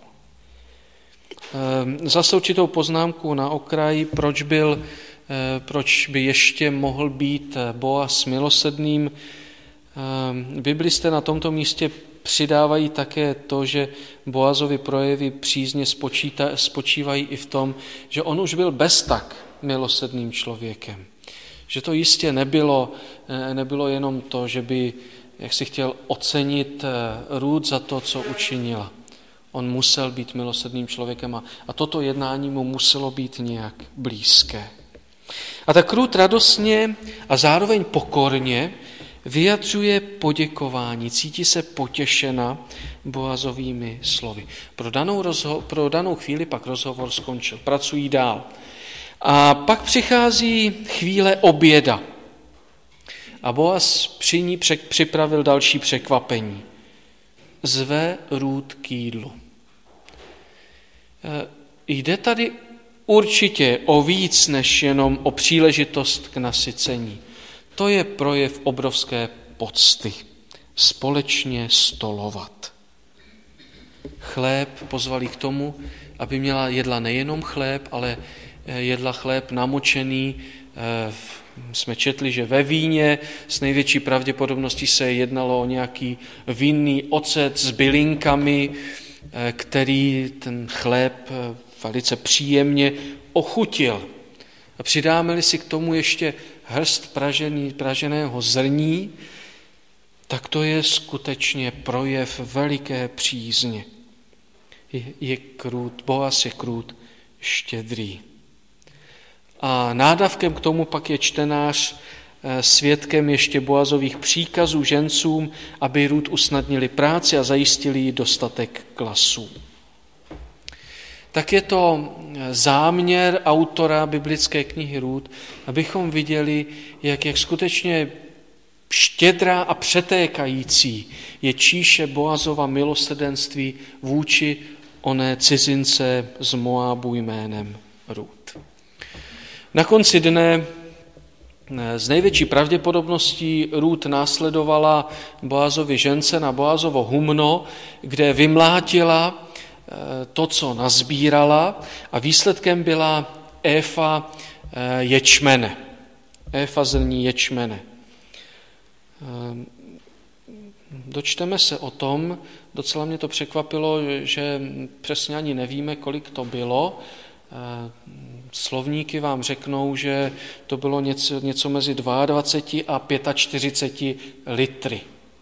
Zase určitou poznámku na okraji, proč by ještě mohl být Boaz milosrdným. Biblisté na tomto místě přidávají také to, že Boazovi projevy přízně spočívají i v tom, že on už byl beztak milosrdným člověkem. Že to jistě nebylo jenom to, že by jak si chtěl ocenit Rút za to, co učinila. On musel být milosrdným člověkem a toto jednání mu muselo být nějak blízké. A tak Rút radostně a zároveň pokorně vyjadřuje poděkování, cítí se potěšena Boazovými slovy. Pro danou chvíli pak rozhovor skončil, pracují dál. A pak přichází chvíle oběda. A Boaz při ní připravil další překvapení. Zve Rút k jídlu. Jde tady určitě o víc než jenom o příležitost k nasycení. To je projev obrovské pocty. Společně stolovat. Chléb pozvali k tomu, aby jedla nejenom chléb, ale jedla chléb namočený. Jsme četli, že ve víně s největší pravděpodobností se jednalo o nějaký vinný ocet s bylinkami, který ten chléb velice příjemně ochutil. A přidáme-li si k tomu ještě hrst praženého zrní, tak to je skutečně projev veliké přízně. Boaz je krut štědrý. A nádavkem k tomu pak je čtenář svědkem ještě Boazových příkazů žencům, aby Rút usnadnili práci a zajistili jí dostatek klasů. Tak je to záměr autora biblické knihy Rút, abychom viděli, jak skutečně štědrá a přetékající je číše Boazova milosrdenství vůči oné cizince z Moábu jménem Rút. Na konci dne z největší pravděpodobností Rút následovala Boazovi žence na Boazovo humno, kde vymlátila to, co nazbírala, a výsledkem byla éfa ječmene. Éfa zrní ječmene. Dočteme se o tom, docela mě to překvapilo, že přesně ani nevíme, kolik to bylo. Slovníky vám řeknou, že to bylo něco mezi 22 a 45 litry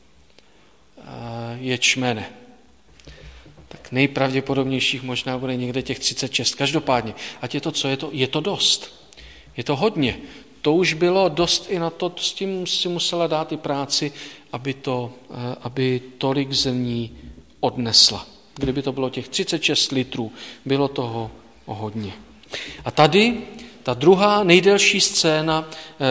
ječmene. Tak nejpravděpodobnějších možná bude někde těch 36. Každopádně, ať je to, co je to dost. Je to hodně. To už bylo dost i na to, s tím si musela dát i práci, aby tolik zrní odnesla. Kdyby to bylo těch 36 litrů, bylo toho hodně. A tady ta druhá nejdelší scéna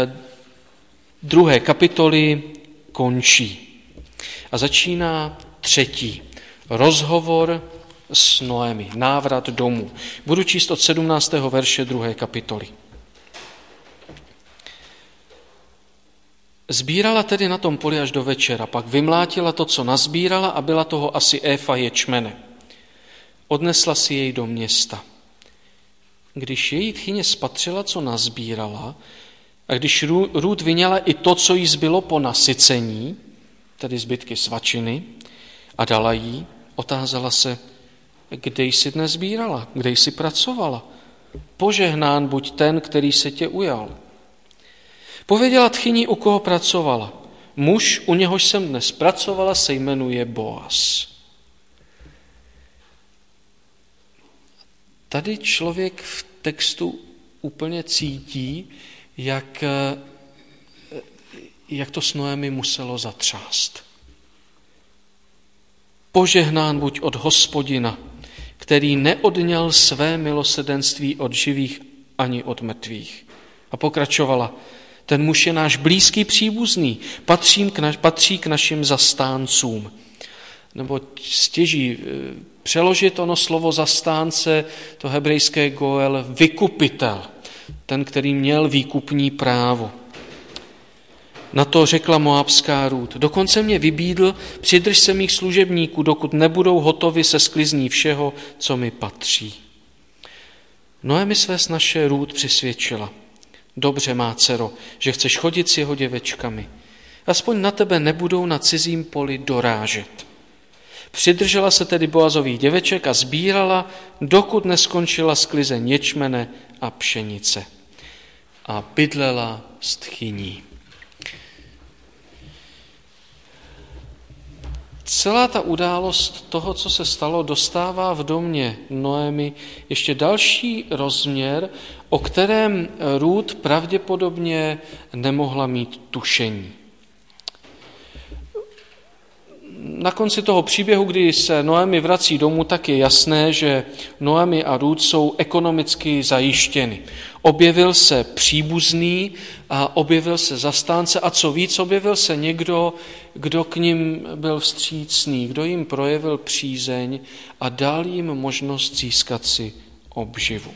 2. kapitoly končí. A začíná 3. rozhovor s Noemi, návrat domů. Budu číst od 17. verše 2. kapitoly. Sbírala tedy na tom poli až do večera, pak vymlátila to, co nazbírala, a byla toho asi éfa ječmene. Odnesla si jej do města. Když její tchyně spatřila, co nazbírala, a když Rút vyňala i to, co jí zbylo po nasycení, tedy zbytky svačiny, a dala jí, otázala se, kde jsi dnes sbírala, kde jsi pracovala. Požehnán buď ten, který se tě ujal. Pověděla tchyni, u koho pracovala. Muž, u něhož jsem dnes pracovala, se jmenuje Boaz. Tady člověk v textu úplně cítí, jak to s Noemi muselo zatřást. Požehnán buď od Hospodina, který neodňal své milosrdenství od živých ani od mrtvých. A pokračovala, ten muž je náš blízký příbuzný, patří k našim zastáncům. Nebo stěží přeložit ono slovo zastánce, to hebrejské goel, vykupitel, ten, který měl výkupní právo. Na to řekla moabská Rút, dokonce mě vybídl, přidrž se mých služebníků, dokud nebudou hotovi se sklizní všeho, co mi patří. Noemi své snaše Rút přisvědčila. Dobře, má dcero, že chceš chodit s jeho děvečkami. Aspoň na tebe nebudou na cizím poli dorážet. Přidržela se tedy Boazových děveček a sbírala, dokud neskončila sklizeň ječmene a pšenice. A bydlela s tchyní. Celá ta událost toho, co se stalo, dostává v domě Noemi ještě další rozměr, o kterém Rút pravděpodobně nemohla mít tušení. Na konci toho příběhu, kdy se Noemi vrací domů, tak je jasné, že Noemi a Rút jsou ekonomicky zajištěny. Objevil se příbuzný a objevil se zastánce a co víc, objevil se někdo, kdo k nim byl vstřícný, kdo jim projevil přízeň a dal jim možnost získat si obživu.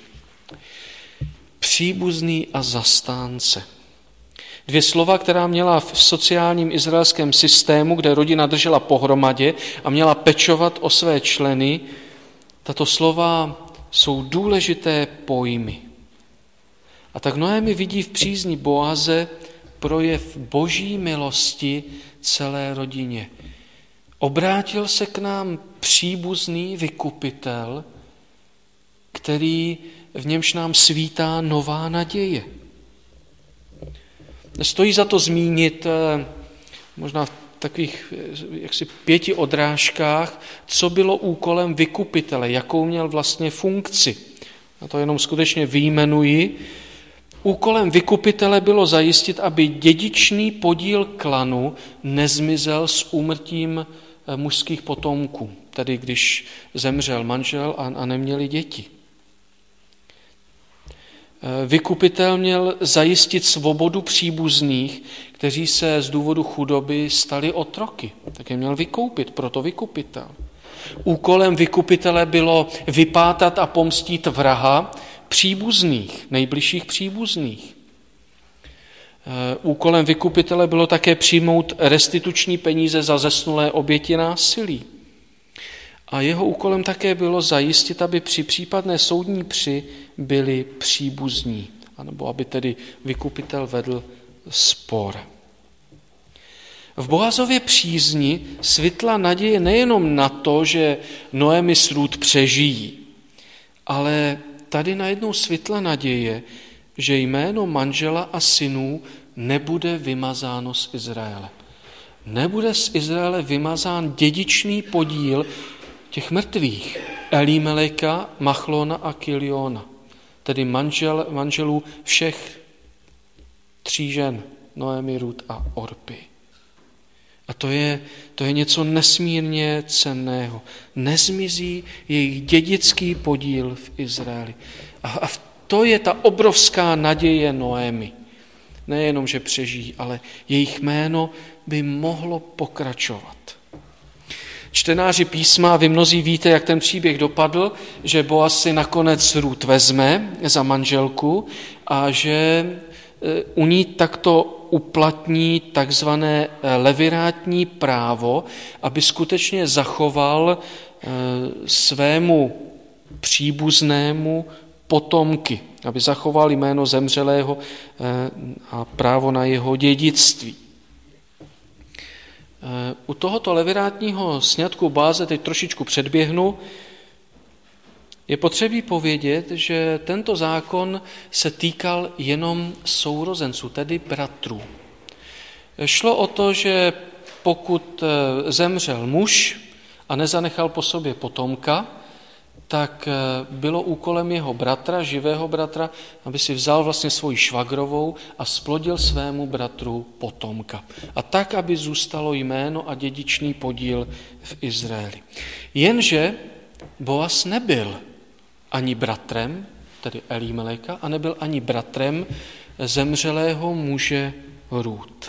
Příbuzný a zastánce. 2 slova, která měla v sociálním izraelském systému, kde rodina držela pohromadě a měla pečovat o své členy, tato slova jsou důležité pojmy. A tak Noemi vidí v přízni Boaze projev boží milosti celé rodině. Obrátil se k nám příbuzný vykupitel, v němž nám svítá nová naděje. Stojí za to zmínit možná v takových jaksi 5 odrážkách, co bylo úkolem vykupitele, jakou měl vlastně funkci. A to jenom skutečně vyjmenuji. Úkolem vykupitele bylo zajistit, aby dědičný podíl klanu nezmizel s úmrtím mužských potomků, tedy když zemřel manžel a neměli děti. Vykupitel měl zajistit svobodu příbuzných, kteří se z důvodu chudoby stali otroky. Tak je měl vykoupit, proto vykupitel. Úkolem vykupitele bylo vypátat a pomstít vraha příbuzných, nejbližších příbuzných. Úkolem vykupitele bylo také přijmout restituční peníze za zesnulé oběti násilí. A jeho úkolem také bylo zajistit, aby při případné soudní při byli příbuzní, anebo aby tedy vykupitel vedl spor. V Boazově přízni svitla naděje nejenom na to, že Noemi s Rút přežijí, ale tady najednou svitla naděje, že jméno manžela a synů nebude vymazáno z Izraele. Nebude z Izraele vymazán dědičný podíl těch mrtvých, Elimeleka, Machlona a Kiliona, tedy manželů všech 3 žen, Noemi, Rút a Orpi. A to je něco nesmírně cenného. Nezmizí jejich dědický podíl v Izraeli. A to je ta obrovská naděje Noemi. Nejenom, že přežijí, ale jejich jméno by mohlo pokračovat. Čtenáři písma, vy mnozí víte, jak ten příběh dopadl, že Boaz si nakonec Rút vezme za manželku a že u ní takto uplatní takzvané levirátní právo, aby skutečně zachoval svému příbuznému potomky, aby zachoval jméno zemřelého a právo na jeho dědictví. U tohoto levirátního sňatku Boaze teď trošičku předběhnu. Je potřebí povědět, že tento zákon se týkal jenom sourozenců, tedy bratrů. Šlo o to, že pokud zemřel muž a nezanechal po sobě potomka, tak bylo úkolem jeho bratra, živého bratra, aby si vzal vlastně svoji švagrovou a splodil svému bratru potomka. A tak, aby zůstalo jméno a dědičný podíl v Izraeli. Jenže Boaz nebyl ani bratrem, tedy Elimeleka, a nebyl ani bratrem zemřelého muže Rút.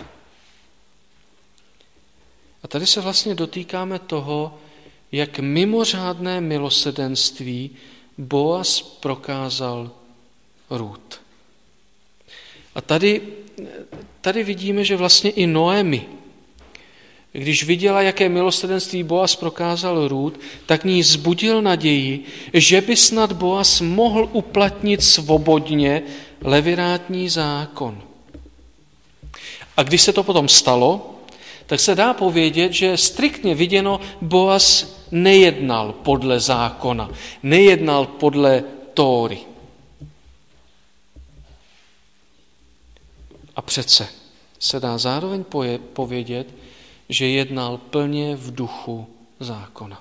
A tady se vlastně dotýkáme toho, jak mimořádné milosrdenství Boaz prokázal Rút. A tady vidíme, že vlastně i Noemi, když viděla, jaké milosrdenství Boaz prokázal Rút, tak ní vzbudil naději, že by snad Boaz mohl uplatnit svobodně levirátní zákon. A když se to potom stalo, tak se dá povědět, že striktně viděno Boaz nejednal podle zákona, nejednal podle Tóry. A přece se dá zároveň povědět, že jednal plně v duchu zákona.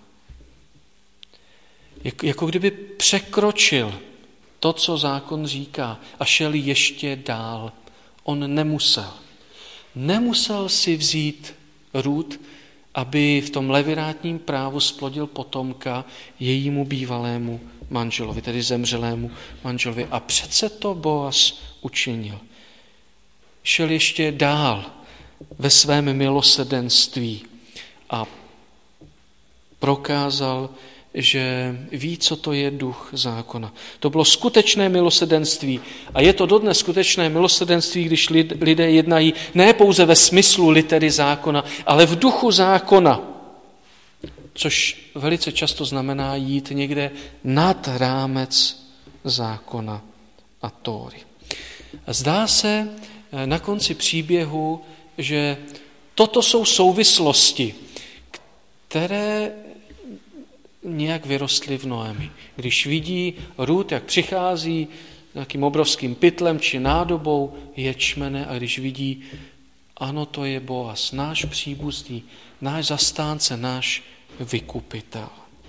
Jako kdyby překročil to, co zákon říká a šel ještě dál. On nemusel. Nemusel si vzít Rút, aby v tom levirátním právu splodil potomka jejímu bývalému manželovi, tedy zemřelému manželovi. A přece to Boaz učinil. Šel ještě dál ve svém milosrdenství a prokázal, že ví, co to je duch zákona. To bylo skutečné milosrdenství a je to dodnes skutečné milosrdenství, když lidé jednají ne pouze ve smyslu litery zákona, ale v duchu zákona, což velice často znamená jít někde nad rámec zákona a Tóry. A zdá se na konci příběhu, že toto jsou souvislosti, které nějak vyrostly v Noemi. Když vidí Rút, jak přichází nějakým obrovským pytlem či nádobou ječmene a když vidí, ano, to je Boaz, náš příbuzný, náš zastánce, náš vykupitel.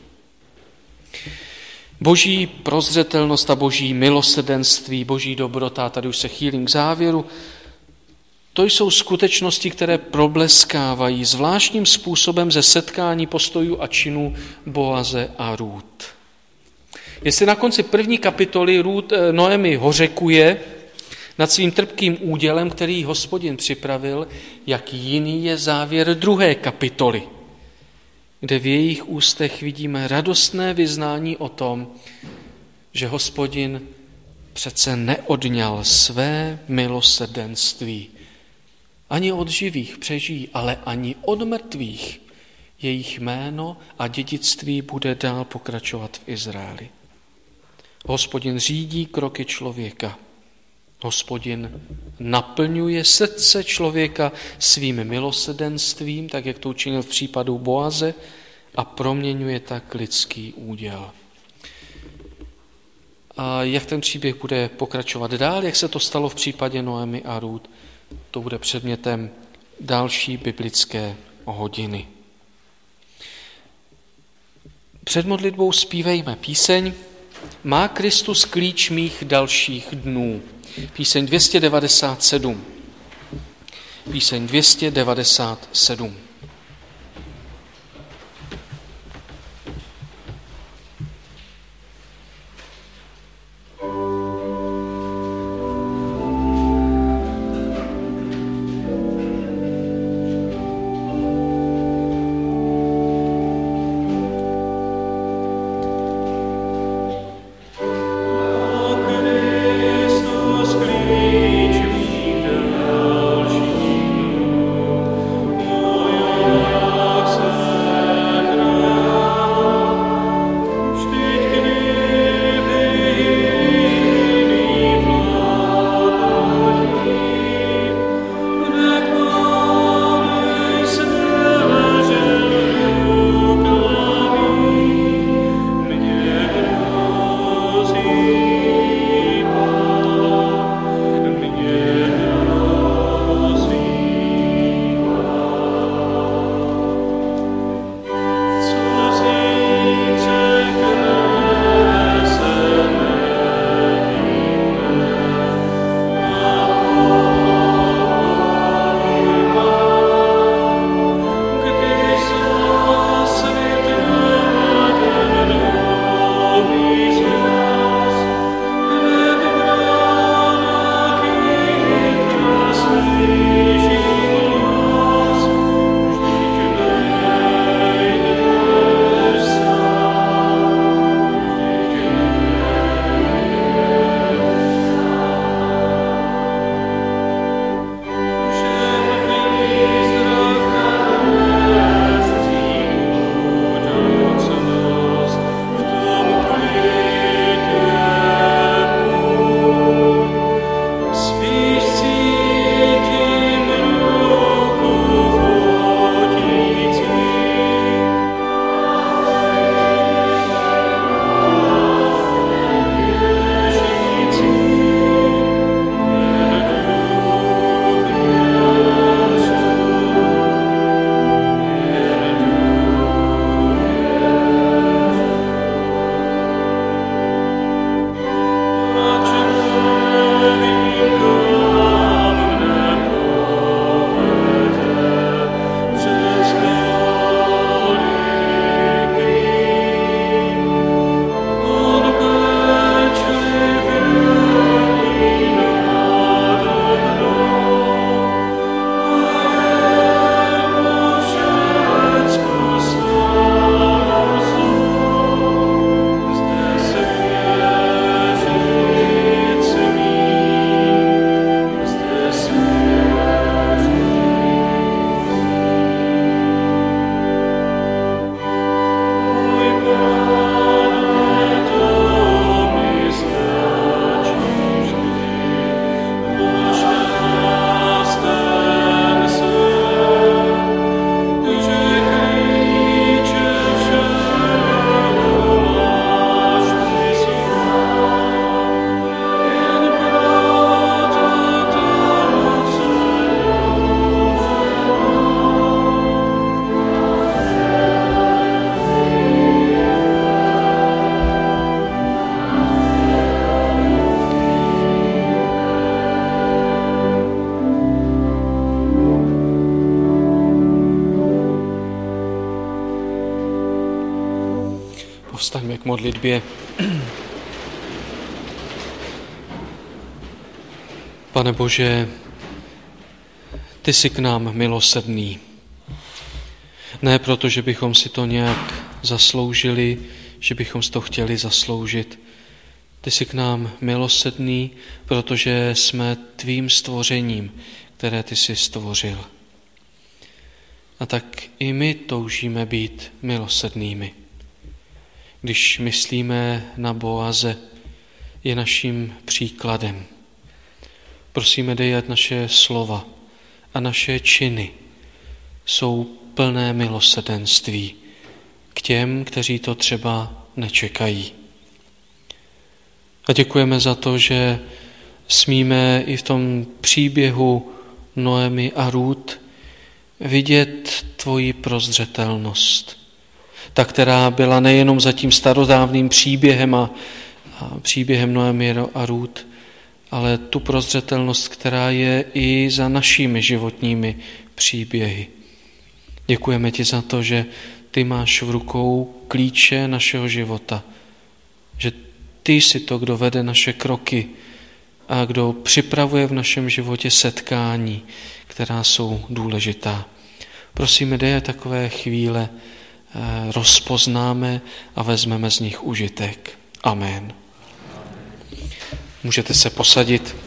Boží prozřetelnost a boží milosrdenství, boží dobrota, tady už se chýlím k závěru, to jsou skutečnosti, které probleskávají zvláštním způsobem ze setkání postojů a činů Boaze a Rút. Jestli na konci 1. kapitoly Noemi hořekuje nad svým trpkým údělem, který Hospodin připravil, jak jiný je závěr 2. kapitoly, kde v jejich ústech vidíme radostné vyznání o tom, že Hospodin přece neodňal své milosrdenství ani od živých přežijí, ale ani od mrtvých jejich jméno a dědictví bude dál pokračovat v Izraeli. Hospodin řídí kroky člověka. Hospodin naplňuje srdce člověka svým milosrdenstvím, tak jak to učinil v případu Boaze, a proměňuje tak lidský úděl. A jak ten příběh bude pokračovat dál, jak se to stalo v případě Noemi a Rút, to bude předmětem další biblické hodiny. Před modlitbou zpívejme píseň Má Kristus klíč mých dalších dnů. Píseň 297. Píseň 297. Povstaňme k modlitbě. Pane Bože, ty jsi k nám milosrdný. Ne proto, že bychom si to nějak zasloužili, že bychom si to chtěli zasloužit. Ty jsi k nám milosrdný, protože jsme tvým stvořením, které ty jsi stvořil. A tak i my toužíme být milosrdnými. Když myslíme na Boaze, je naším příkladem. Prosíme, dej, ať naše slova a naše činy jsou plné milosrdenství k těm, kteří to třeba nečekají. A děkujeme za to, že smíme i v tom příběhu Noemi a Rút vidět tvoji prozřetelnost. Ta, která byla nejenom za tím starodávným příběhem a příběhem Noemi a Rút, ale tu prozřetelnost, která je i za našimi životními příběhy. Děkujeme ti za to, že ty máš v rukou klíče našeho života, že ty jsi to, kdo vede naše kroky a kdo připravuje v našem životě setkání, která jsou důležitá. Prosíme, dej, takové chvíle rozpoznáme a vezmeme z nich užitek. Amen. Můžete se posadit.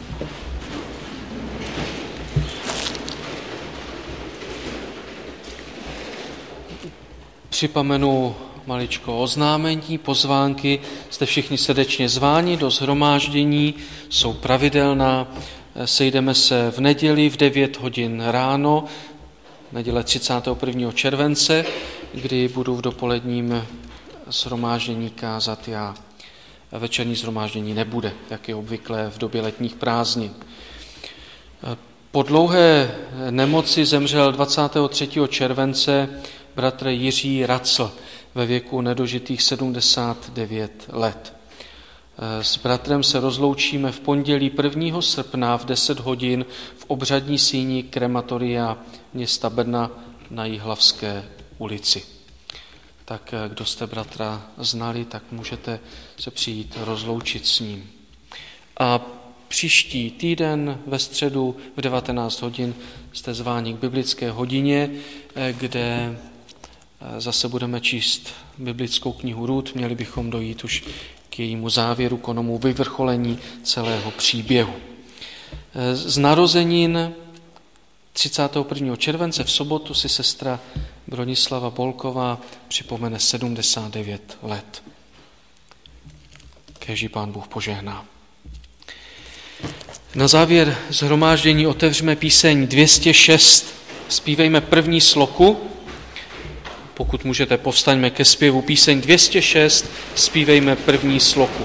Připomenu maličko oznámení, pozvánky. Jste všichni srdečně zváni do shromáždění, jsou pravidelná. Sejdeme se v neděli v 9 hodin ráno, neděle 31. července, kdy budu v dopoledním shromáždění kázat já. Večerní shromáždění nebude, jak je obvyklé v době letních prázdnin. Po dlouhé nemoci zemřel 23. července bratr Jiří Racl ve věku nedožitých 79 let. S bratrem se rozloučíme v pondělí 1. srpna v 10 hodin v obřadní síni krematoria města Brna na Jihlavské ulici. Tak kdo jste bratra znali, tak můžete se přijít rozloučit s ním. A příští týden ve středu v 19 hodin jste zváni k biblické hodině, kde zase budeme číst biblickou knihu Rút. Měli bychom dojít už k jejímu závěru, k onomu vyvrcholení celého příběhu. Z narozenin 31. července v sobotu si sestra Bronislava Bolková připomene 79 let. Kéž jí Pán Bůh požehná. Na závěr shromáždění otevřeme píseň 206. Zpívejme první sloku. Pokud můžete, povstaňme ke zpěvu píseň 206, zpívejme první sloku.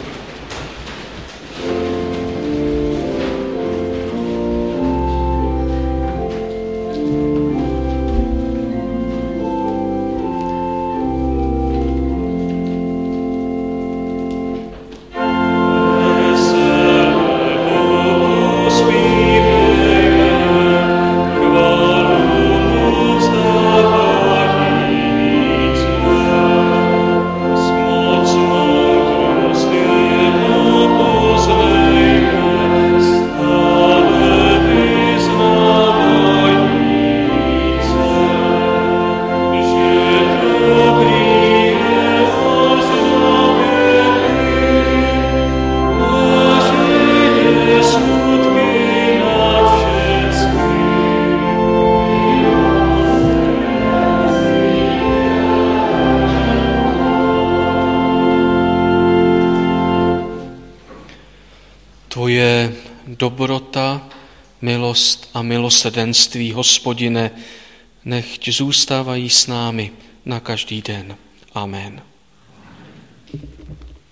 Tvoje dobrota, milost a milosrdenství, Hospodine, nechť zůstávají s námi na každý den. Amen.